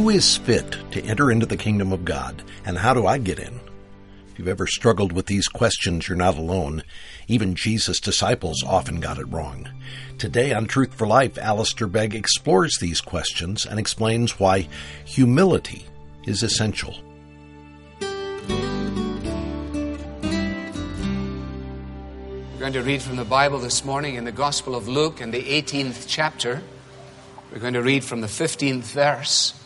Who is fit to enter into the kingdom of God, and how do I get in? If you've ever struggled with these questions, you're not alone. Even Jesus' disciples often got it wrong. Today on Truth for Life, Alistair Begg explores these questions and explains why humility is essential. We're going to read from the Bible this morning in the Gospel of Luke in the 18th chapter. We're going to read from the 15th verse.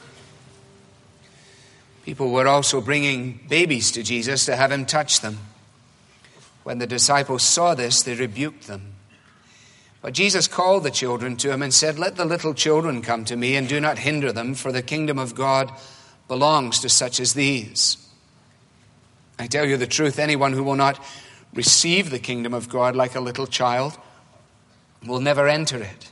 People were also bringing babies to Jesus to have him touch them. When the disciples saw this, they rebuked them. But Jesus called the children to him and said, "Let the little children come to me, and do not hinder them, for the kingdom of God belongs to such as these. I tell you the truth, anyone who will not receive the kingdom of God like a little child will never enter it."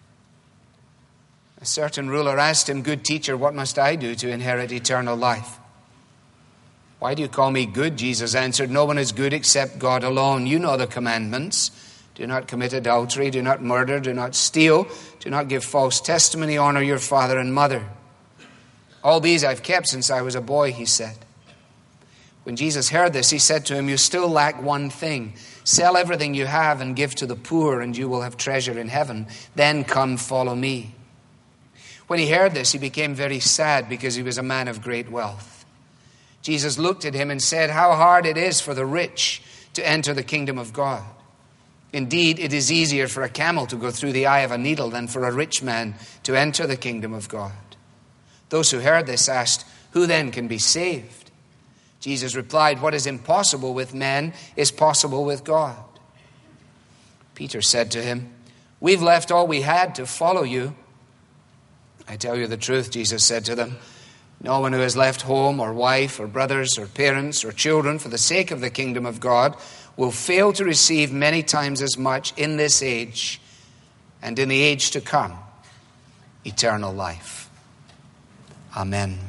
A certain ruler asked him, "Good teacher, what must I do to inherit eternal life?" "Why do you call me good?" Jesus answered. "No one is good except God alone. You know the commandments. Do not commit adultery, do not murder, do not steal, do not give false testimony, honor your father and mother." "All these I've kept since I was a boy," he said. When Jesus heard this, he said to him, "You still lack one thing. Sell everything you have and give to the poor, and you will have treasure in heaven. Then come, follow me." When he heard this, he became very sad because he was a man of great wealth. Jesus looked at him and said, "How hard it is for the rich to enter the kingdom of God. Indeed, it is easier for a camel to go through the eye of a needle than for a rich man to enter the kingdom of God." Those who heard this asked, "Who then can be saved?" Jesus replied, "What is impossible with men is possible with God." Peter said to him, "We've left all we had to follow you." "I tell you the truth," Jesus said to them, "no one who has left home or wife or brothers or parents or children for the sake of the kingdom of God will fail to receive many times as much in this age and in the age to come, eternal life." Amen.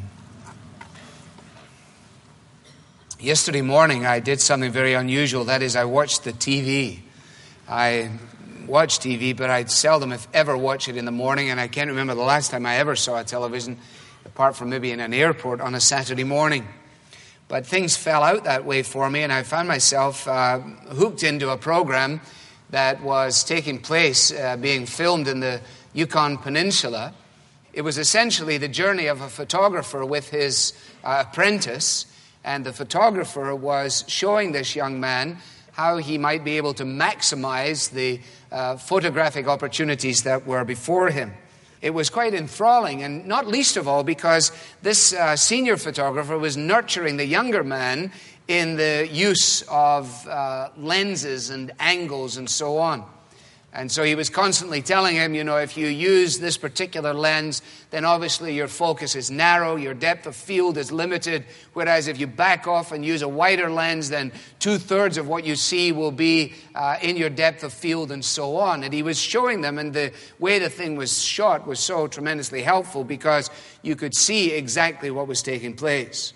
Yesterday morning I did something very unusual. That is, I watched the TV. I watch TV, but I seldom, if ever, watch it in the morning, and I can't remember the last time I ever saw a television, apart from maybe in an airport on a Saturday morning. But things fell out that way for me, and I found myself hooked into a program that was taking place, being filmed in the Yukon Peninsula. It was essentially the journey of a photographer with his apprentice, and the photographer was showing this young man how he might be able to maximize the photographic opportunities that were before him. It was quite enthralling, and not least of all because this senior photographer was nurturing the younger man in the use of lenses and angles and so on. And so he was constantly telling him, if you use this particular lens, then obviously your focus is narrow, your depth of field is limited, whereas if you back off and use a wider lens, then 2/3 of what you see will be in your depth of field and so on. And he was showing them, and the way the thing was shot was so tremendously helpful because you could see exactly what was taking place.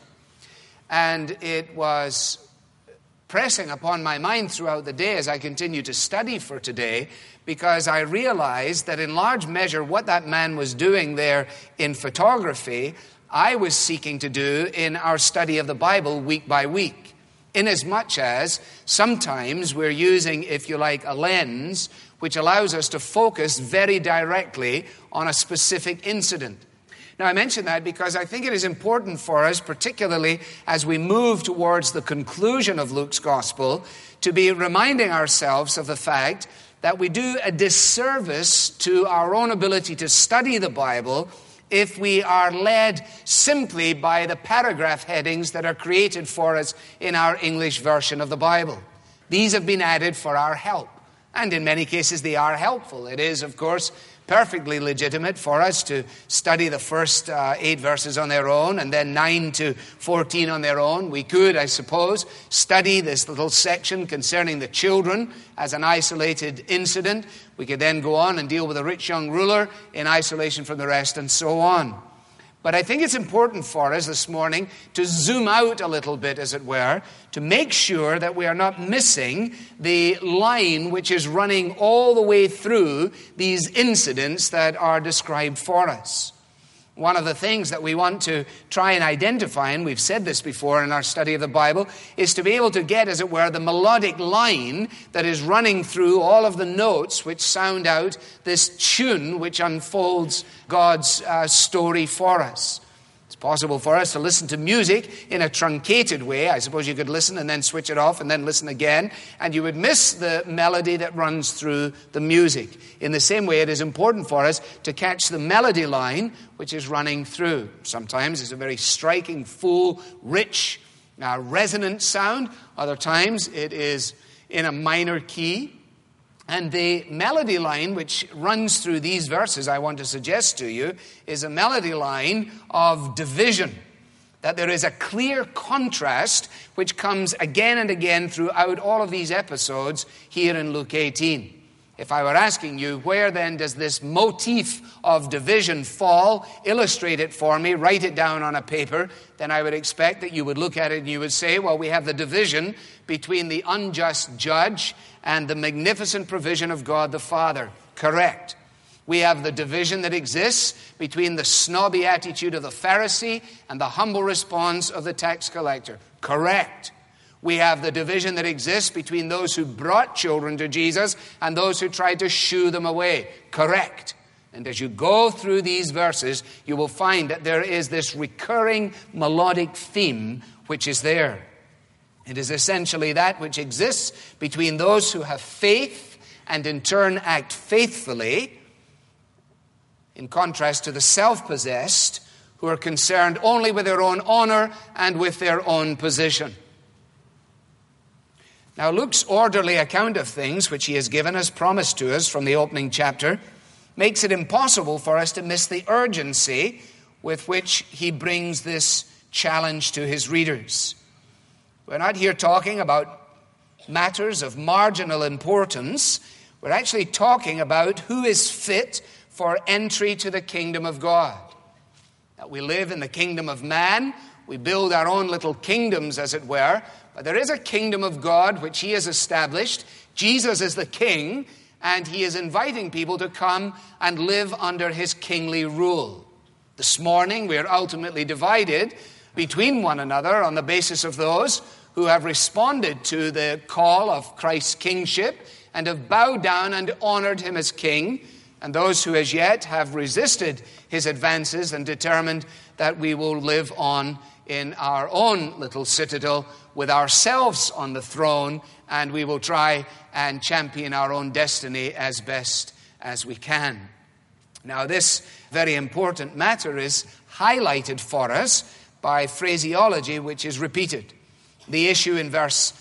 And it was pressing upon my mind throughout the day as I continued to study for today, because I realized that in large measure what that man was doing there in photography, I was seeking to do in our study of the Bible week by week. Inasmuch as sometimes we're using, if you like, a lens which allows us to focus very directly on a specific incident. Now, I mention that because I think it is important for us, particularly as we move towards the conclusion of Luke's gospel, to be reminding ourselves of the fact that we do a disservice to our own ability to study the Bible if we are led simply by the paragraph headings that are created for us in our English version of the Bible. These have been added for our help, and in many cases they are helpful. It is, of course, perfectly legitimate for us to study the first 8 verses on their own and then 9 to 14 on their own. We could, I suppose, study this little section concerning the children as an isolated incident. We could then go on and deal with the rich young ruler in isolation from the rest and so on. But I think it's important for us this morning to zoom out a little bit, as it were, to make sure that we are not missing the line which is running all the way through these incidents that are described for us. One of the things that we want to try and identify, and we've said this before in our study of the Bible, is to be able to get, as it were, the melodic line that is running through all of the notes which sound out this tune which unfolds God's story for us. It's possible for us to listen to music in a truncated way. I suppose you could listen and then switch it off and then listen again, and you would miss the melody that runs through the music. In the same way, it is important for us to catch the melody line which is running through. Sometimes it's a very striking, full, rich, resonant sound. Other times it is in a minor key. And the melody line which runs through these verses, I want to suggest to you, is a melody line of division. That there is a clear contrast which comes again and again throughout all of these episodes here in Luke 18. If I were asking you, where then does this motif of division fall? Illustrate it for me, write it down on a paper, then I would expect that you would look at it and you would say, well, we have the division between the unjust judge and the magnificent provision of God the Father. Correct. We have the division that exists between the snobby attitude of the Pharisee and the humble response of the tax collector. Correct. We have the division that exists between those who brought children to Jesus and those who tried to shoo them away. Correct. And as you go through these verses, you will find that there is this recurring melodic theme which is there. It is essentially that which exists between those who have faith and in turn act faithfully, in contrast to the self-possessed who are concerned only with their own honor and with their own position. Now, Luke's orderly account of things, which he has given us, promised to us from the opening chapter, makes it impossible for us to miss the urgency with which he brings this challenge to his readers. We're not here talking about matters of marginal importance. We're actually talking about who is fit for entry to the kingdom of God. That we live in the kingdom of man. We build our own little kingdoms, as it were. But there is a kingdom of God which he has established. Jesus is the king, and he is inviting people to come and live under his kingly rule. This morning we are ultimately divided between one another on the basis of those who have responded to the call of Christ's kingship and have bowed down and honored him as king, and those who as yet have resisted his advances and determined that we will live on in our own little citadel with ourselves on the throne, and we will try and champion our own destiny as best as we can. Now, this very important matter is highlighted for us by phraseology which is repeated. The issue in verse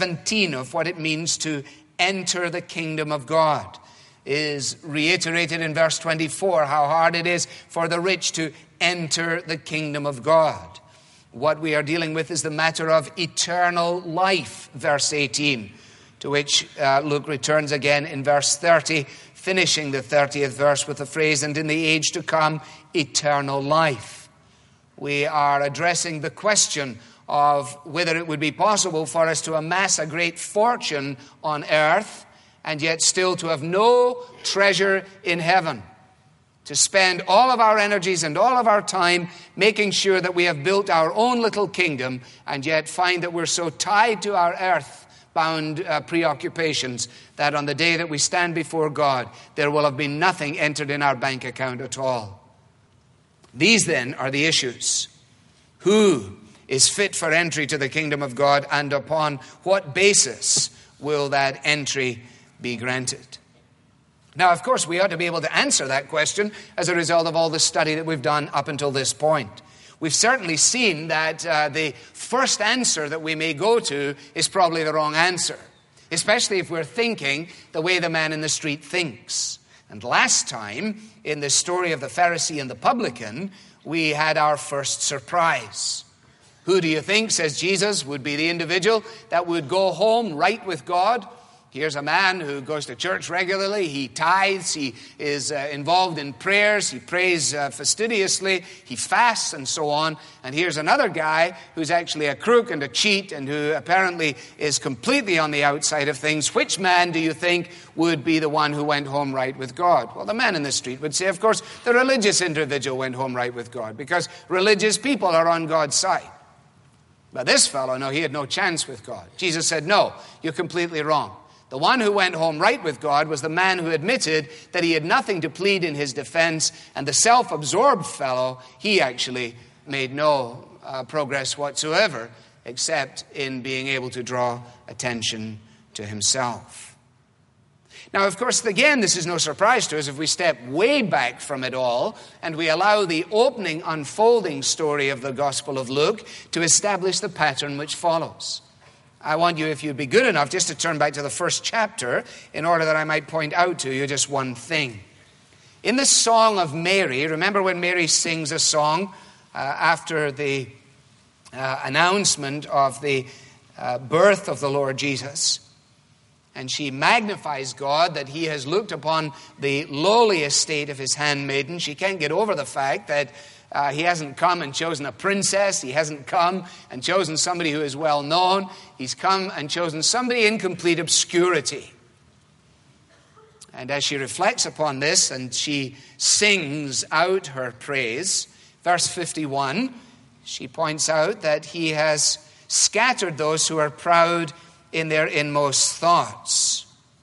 17 of what it means to enter the kingdom of God is reiterated in verse 24, how hard it is for the rich to enter the kingdom of God. What we are dealing with is the matter of eternal life, verse 18, to which Luke returns again in verse 30, finishing the 30th verse with the phrase, and in the age to come, eternal life. We are addressing the question of whether it would be possible for us to amass a great fortune on earth and yet still to have no treasure in heaven. To spend all of our energies and all of our time making sure that we have built our own little kingdom and yet find that we're so tied to our earth-bound preoccupations that on the day that we stand before God, there will have been nothing entered in our bank account at all. These then are the issues. Who is fit for entry to the kingdom of God, and upon what basis will that entry be granted? Now, of course, we ought to be able to answer that question as a result of all the study that we've done up until this point. We've certainly seen that the first answer that we may go to is probably the wrong answer, especially if we're thinking the way the man in the street thinks. And last time, in the story of the Pharisee and the publican, we had our first surprise. Who do you think, says Jesus, would be the individual that would go home right with God, Here's a man who goes to church regularly. He tithes. He is involved in prayers. He prays fastidiously. He fasts and so on. And here's another guy who's actually a crook and a cheat and who apparently is completely on the outside of things. Which man do you think would be the one who went home right with God? Well, the man in the street would say, of course, the religious individual went home right with God because religious people are on God's side. But this fellow, no, he had no chance with God. Jesus said, no, you're completely wrong. The one who went home right with God was the man who admitted that he had nothing to plead in his defense, and the self-absorbed fellow, he actually made no progress whatsoever except in being able to draw attention to himself. Now, of course, again, this is no surprise to us if we step way back from it all and we allow the opening, unfolding story of the Gospel of Luke to establish the pattern which follows. I want you, if you'd be good enough, just to turn back to the first chapter in order that I might point out to you just one thing. In the Song of Mary, remember when Mary sings a song after the announcement of the birth of the Lord Jesus, and she magnifies God that he has looked upon the lowly estate of his handmaiden. She can't get over the fact that he hasn't come and chosen a princess. He hasn't come and chosen somebody who is well known. He's come and chosen somebody in complete obscurity. And as she reflects upon this and she sings out her praise, verse 51, she points out that he has scattered those who are proud in their inmost thoughts.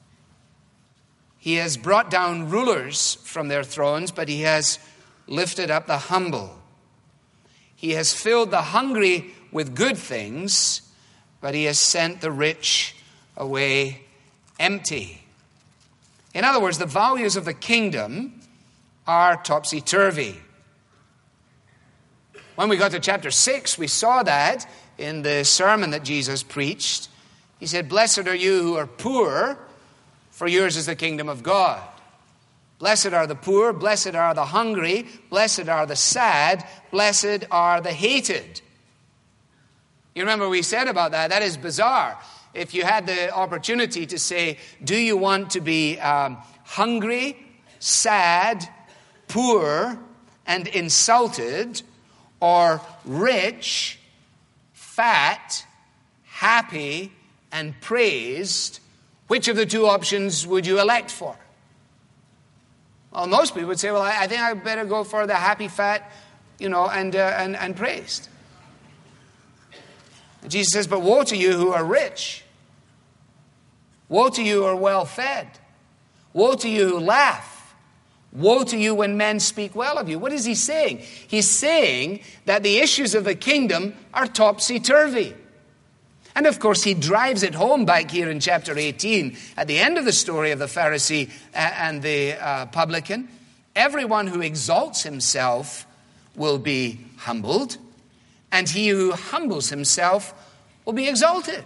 He has brought down rulers from their thrones, but he has lifted up the humble. He has filled the hungry with good things, but he has sent the rich away empty. In other words, the values of the kingdom are topsy-turvy. When we got to chapter 6, we saw that in the sermon that Jesus preached. He said, "Blessed are you who are poor, for yours is the kingdom of God. Blessed are the poor, blessed are the hungry, blessed are the sad, blessed are the hated." You remember we said about that? That is bizarre. If you had the opportunity to say, do you want to be hungry, sad, poor, and insulted, or rich, fat, happy, and praised, which of the two options would you elect for? Well, most people would say, well, I think I better go for the happy, fat, and praised. And Jesus says, but woe to you who are rich. Woe to you who are well fed. Woe to you who laugh. Woe to you when men speak well of you. What is he saying? He's saying that the issues of the kingdom are topsy-turvy. And of course, he drives it home back here in chapter 18, at the end of the story of the Pharisee and the publican. Everyone who exalts himself will be humbled, and he who humbles himself will be exalted.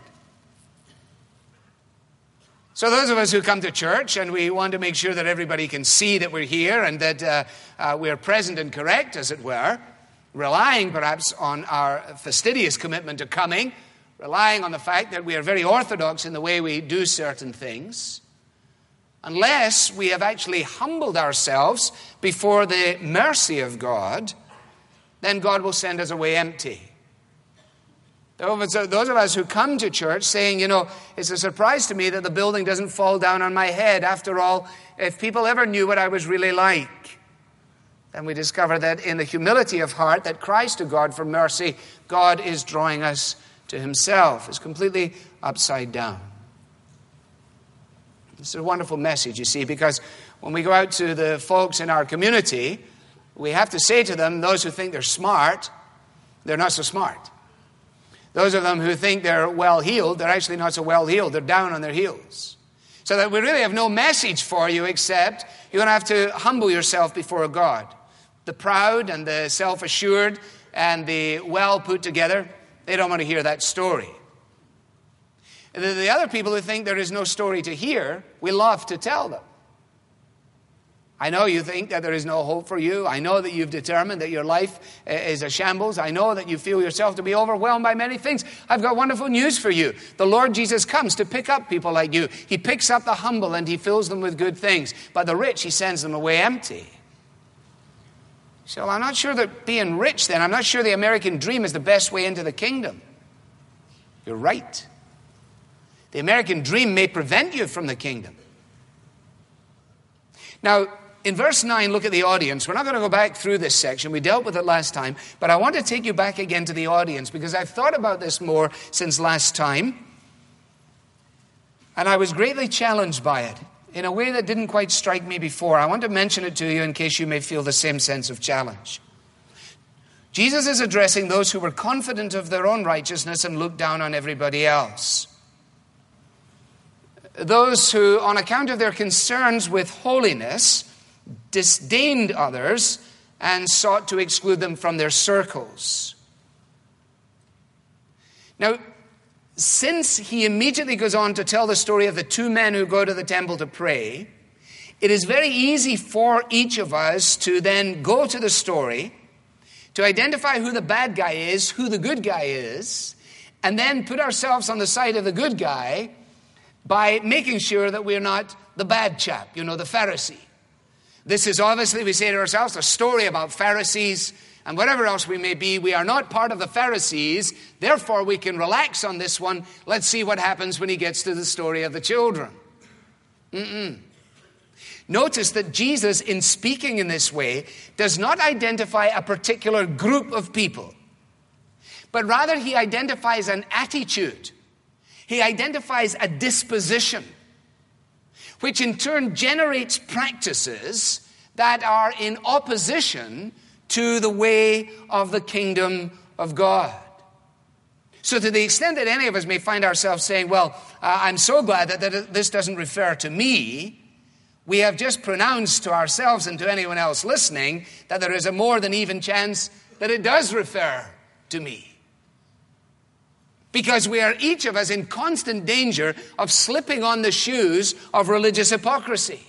So those of us who come to church and we want to make sure that everybody can see that we're here and that we're present and correct, as it were, relying perhaps on our fastidious commitment to coming, relying on the fact that we are very orthodox in the way we do certain things, unless we have actually humbled ourselves before the mercy of God, then God will send us away empty. Those of us who come to church saying, it's a surprise to me that the building doesn't fall down on my head. After all, if people ever knew what I was really like, then we discover that in the humility of heart that cries to God for mercy, God is drawing us to himself. It's completely upside down. It's a wonderful message, you see, because when we go out to the folks in our community, we have to say to them, those who think they're smart, they're not so smart. Those of them who think they're well-heeled, they're actually not so well-heeled. They're down on their heels. So that we really have no message for you except you're going to have to humble yourself before God. The proud and the self-assured and the well put together, they don't want to hear that story. The other people who think there is no story to hear, we love to tell them. I know you think that there is no hope for you. I know that you've determined that your life is a shambles. I know that you feel yourself to be overwhelmed by many things. I've got wonderful news for you. The Lord Jesus comes to pick up people like you. He picks up the humble and he fills them with good things. But the rich, he sends them away empty. So I'm not sure that being rich then, I'm not sure the American dream is the best way into the kingdom. You're right. The American dream may prevent you from the kingdom. Now, in verse 9, look at the audience. We're not going to go back through this section. We dealt with it last time. But I want to take you back again to the audience because I've thought about this more since last time. And I was greatly challenged by it in a way that didn't quite strike me before. I want to mention it to you in case you may feel the same sense of challenge. Jesus is addressing those who were confident of their own righteousness and looked down on everybody else. Those who, on account of their concerns with holiness, disdained others and sought to exclude them from their circles. Now, since he immediately goes on to tell the story of the two men who go to the temple to pray, it is very easy for each of us to then go to the story, to identify who the bad guy is, who the good guy is, and then put ourselves on the side of the good guy by making sure that we're not the bad chap, the Pharisee. This is obviously, we say to ourselves, a story about Pharisees and whatever else we may be. We are not part of the Pharisees. Therefore, we can relax on this one. Let's see what happens when he gets to the story of the children. Notice that Jesus, in speaking in this way, does not identify a particular group of people, but rather he identifies an attitude. He identifies a disposition, which in turn generates practices that are in opposition to the way of the kingdom of God. So to the extent that any of us may find ourselves saying, well, I'm so glad that this doesn't refer to me, we have just pronounced to ourselves and to anyone else listening that there is a more than even chance that it does refer to me. Because we are each of us in constant danger of slipping on the shoes of religious hypocrisy,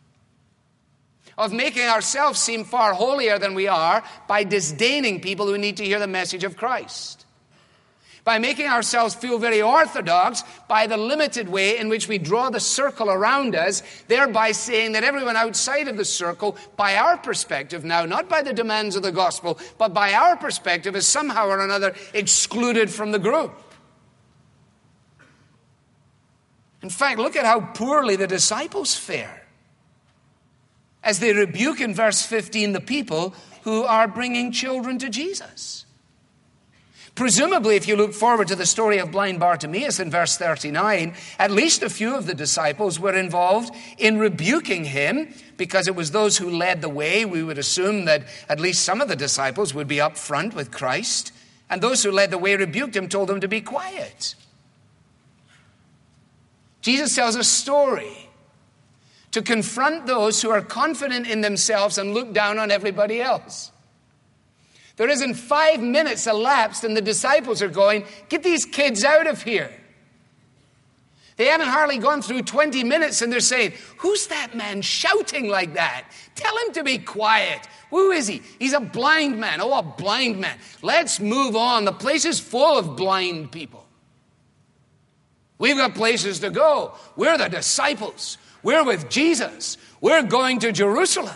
of making ourselves seem far holier than we are by disdaining people who need to hear the message of Christ, by making ourselves feel very orthodox by the limited way in which we draw the circle around us, thereby saying that everyone outside of the circle, by our perspective now, not by the demands of the gospel, but by our perspective, is somehow or another excluded from the group. In fact, look at how poorly the disciples fare as they rebuke in verse 15 the people who are bringing children to Jesus. Presumably, if you look forward to the story of blind Bartimaeus in verse 39, at least a few of the disciples were involved in rebuking him because it was those who led the way. We would assume that at least some of the disciples would be up front with Christ. And those who led the way rebuked him, told him to be quiet. Jesus tells a story to confront those who are confident in themselves and look down on everybody else. There isn't 5 minutes elapsed and the disciples are going, get these kids out of here. They haven't hardly gone through 20 minutes and they're saying, who's that man shouting like that? Tell him to be quiet. Who is he? He's a blind man. Oh, a blind man. Let's move on. The place is full of blind people. We've got places to go. We're the disciples. We're with Jesus. We're going to Jerusalem.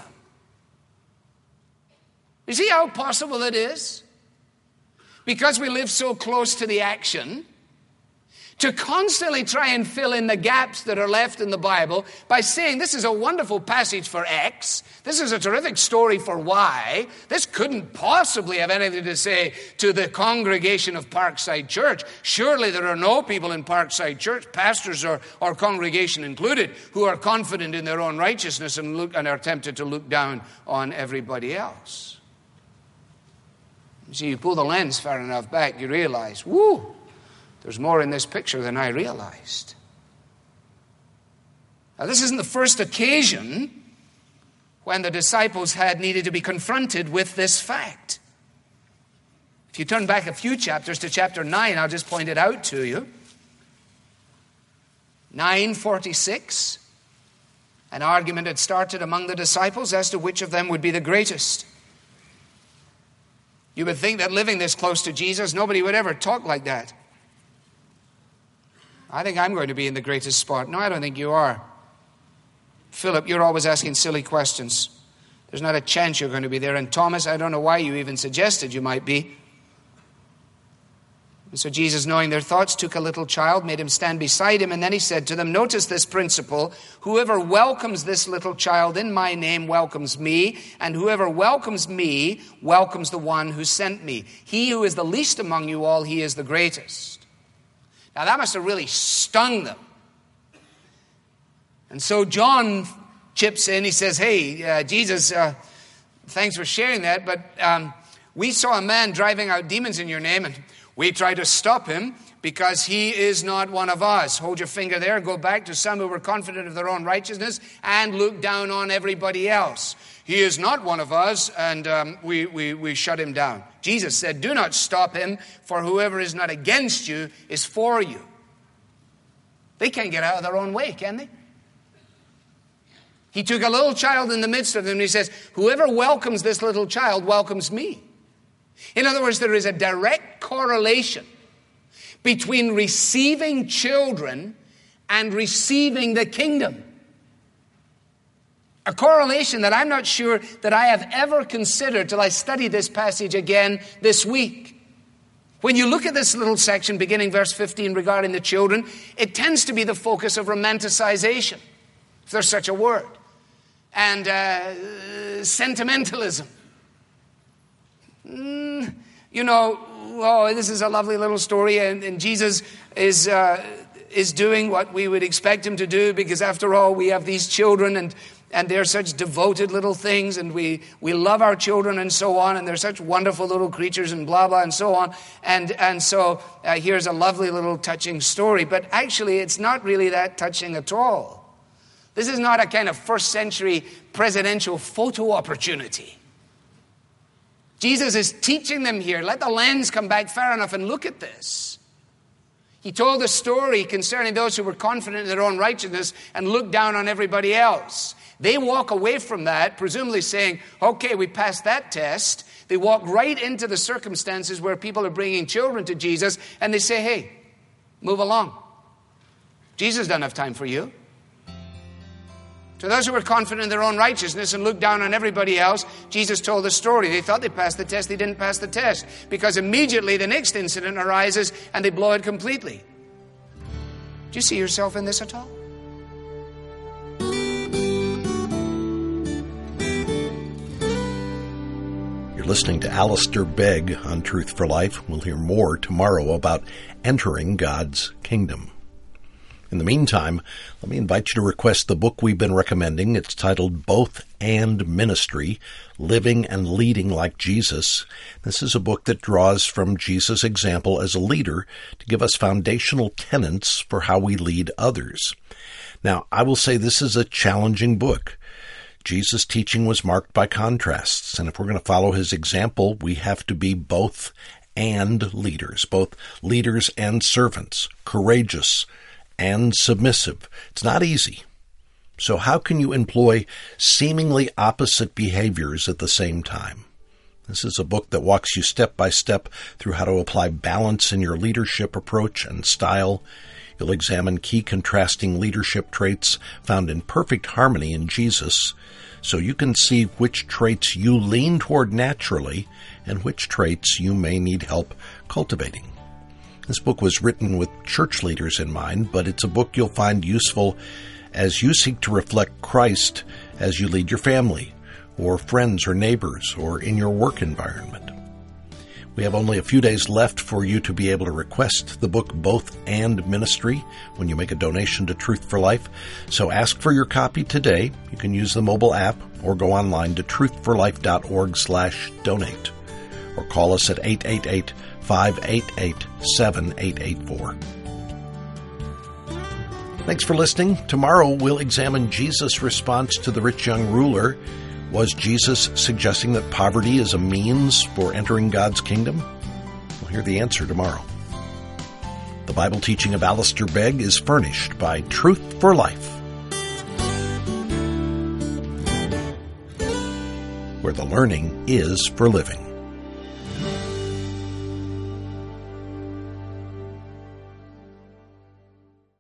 You see how possible it is? Because we live so close to the action, to constantly try and fill in the gaps that are left in the Bible by saying this is a wonderful passage for X, this is a terrific story for Y, this couldn't possibly have anything to say to the congregation of Parkside Church. Surely there are no people in Parkside Church, pastors or congregation included, who are confident in their own righteousness and are tempted to look down on everybody else. You see, you pull the lens far enough back, you realize, there's more in this picture than I realized. Now, this isn't the first occasion when the disciples had needed to be confronted with this fact. If you turn back a few chapters to chapter 9, I'll just point it out to you. 9:46. An argument had started among the disciples as to which of them would be the greatest. You would think that living this close to Jesus, nobody would ever talk like that. I think I'm going to be in the greatest spot. No, I don't think you are. Philip, you're always asking silly questions. There's not a chance you're going to be there. And Thomas, I don't know why you even suggested you might be. And so Jesus, knowing their thoughts, took a little child, made him stand beside him, and then he said to them, notice this principle, whoever welcomes this little child in my name welcomes me, and whoever welcomes me welcomes the one who sent me. He who is the least among you all, he is the greatest. Now that must have really stung them. And so John chips in, he says, hey, Jesus, thanks for sharing that, but we saw a man driving out demons in your name, and we tried to stop him because he is not one of us. Hold your finger there. Go back to some who were confident of their own righteousness and look down on everybody else. He is not one of us, and we shut him down. Jesus said, do not stop him, for whoever is not against you is for you. They can't get out of their own way, can they? He took a little child in the midst of them, and he says, whoever welcomes this little child welcomes me. In other words, there is a direct correlation between receiving children and receiving the kingdom. A correlation that I'm not sure that I have ever considered till I studied this passage again this week. When you look at this little section beginning verse 15 regarding the children, it tends to be the focus of romanticization, if there's such a word, and sentimentalism. You know, oh, this is a lovely little story, and Jesus is doing what we would expect him to do, because after all, we have these children, and they're such devoted little things, and we love our children and so on, and they're such wonderful little creatures and blah, blah, and so on. And so here's a lovely little touching story, but actually it's not really that touching at all. This is not a kind of first century presidential photo opportunity. Jesus is teaching them here. Let the lens come back far enough and look at this. He told a story concerning those who were confident in their own righteousness and looked down on everybody else. They walk away from that, presumably saying, okay, we passed that test. They walk right into the circumstances where people are bringing children to Jesus, and they say, hey, move along. Jesus doesn't have time for you. To those who were confident in their own righteousness and looked down on everybody else, Jesus told the story. They thought they passed the test. They didn't pass the test, because immediately the next incident arises and they blow it completely. Do you see yourself in this at all? You're listening to Alistair Begg on Truth for Life. We'll hear more tomorrow about entering God's kingdom. In the meantime, let me invite you to request the book we've been recommending. It's titled Both and Ministry, Living and Leading Like Jesus. This is a book that draws from Jesus' example as a leader to give us foundational tenets for how we lead others. Now, I will say this is a challenging book. Jesus' teaching was marked by contrasts, and if we're going to follow his example, we have to be both and leaders and servants, courageous and submissive. It's not easy. So how can you employ seemingly opposite behaviors at the same time? This is a book that walks you step by step through how to apply balance in your leadership approach and style. You'll examine key contrasting leadership traits found in perfect harmony in Jesus, so you can see which traits you lean toward naturally and which traits you may need help cultivating. This book was written with church leaders in mind, but it's a book you'll find useful as you seek to reflect Christ as you lead your family, or friends or neighbors, or in your work environment. We have only a few days left for you to be able to request the book Both and Ministry when you make a donation to Truth for Life. So ask for your copy today. You can use the mobile app or go online to truthforlife.org/donate, or call us at 888-588-7884. Thanks for listening. Tomorrow we'll examine Jesus' response to the rich young ruler. Was Jesus suggesting that poverty is a means for entering God's kingdom? We'll hear the answer tomorrow. The Bible teaching of Alistair Begg is furnished by Truth for Life. the learning is for living.